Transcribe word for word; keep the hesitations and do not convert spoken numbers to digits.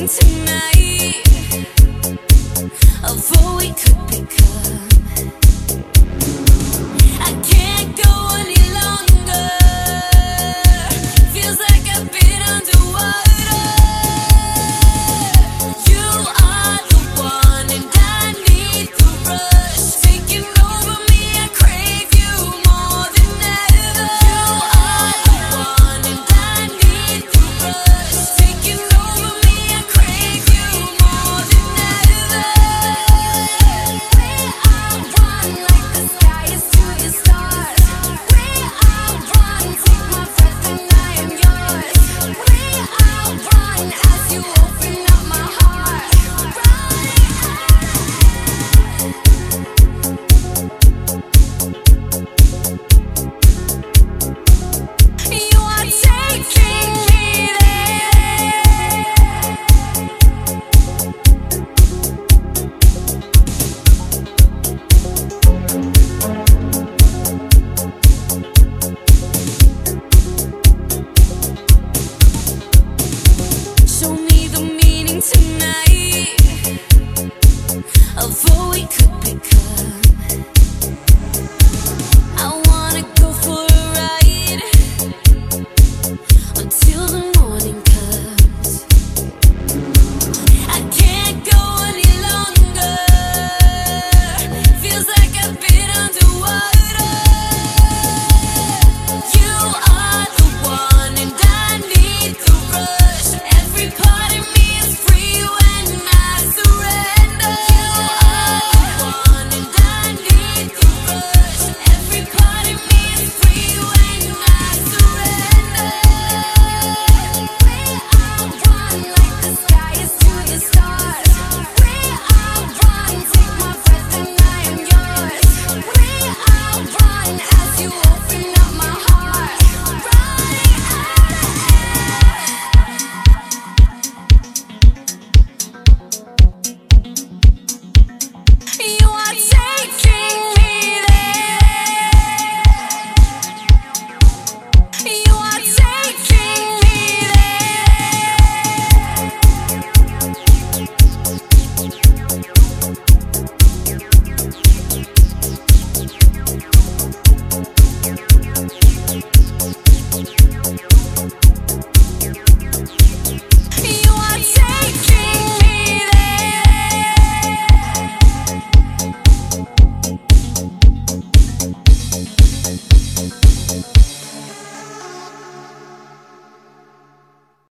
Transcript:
meaning tonight of what we could become. I can't go any longer. Feels like I've been underwater. You are the one and I need the rush. Taking over me, I crave you more than ever. You are the one and I need the rush. Taking over me, I crave you more than ever. We are one like the sky is to the stars. We are one, take my breath and I am yours. We are one as you open up my heart. You are taking me there. Show me the meaning tonight of what we could become. I wanna go for a ride until the morning comes.